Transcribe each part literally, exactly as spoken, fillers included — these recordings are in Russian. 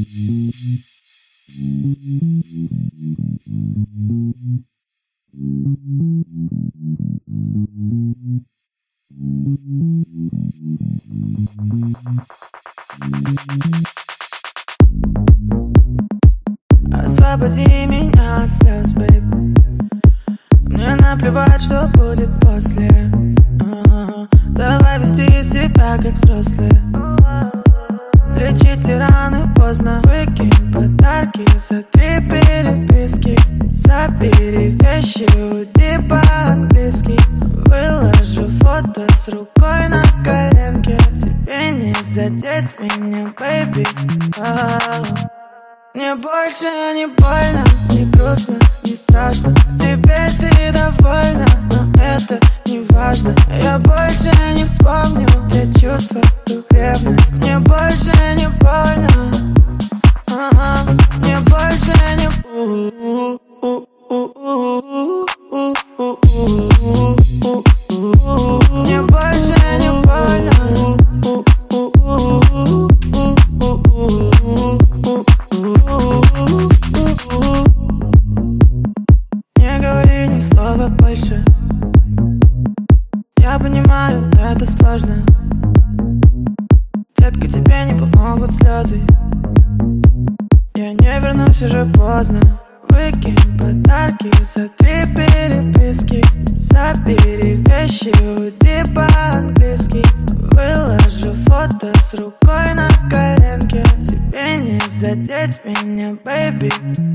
Освободи меня от слез, бэйб. Мне наплевать, что будет после. А-а-а. Давай вести себя как взрослые. Лечите раны поздно. Выкинь подарки, сотри переписки. Забери вещи, уйди по-английски. Выложу фото с рукой на коленке. Тебе не задеть меня, бэйби. Мне больше не больно, не грустно, не страшно. Теперь ты довольна, но это не важно. Я больше не вспомню те чувства, ту ревность. Мне больше не больно, ага. Мне больше не Мне больше не больно. Не говори ни слова больше. Я понимаю, это сложно. Детка, тебе не помогут слезы. Я не вернусь, уже поздно. Выкинь подарки, сотри переписки. Забери вещи, уйди по-английски. Выложу фото с рукой на коленке. Тебе не задеть меня, бэйби.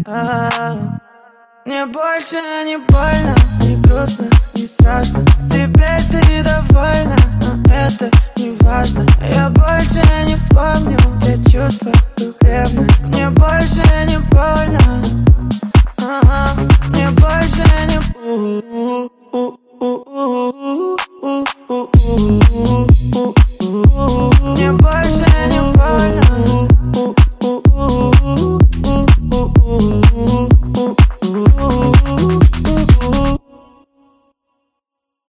Мне больше не больно, не грустно, не страшно. Теперь ты довольна, но это не важно. Я больше не вспомню те чувства, ту ревность. Мне больше не больно, ага.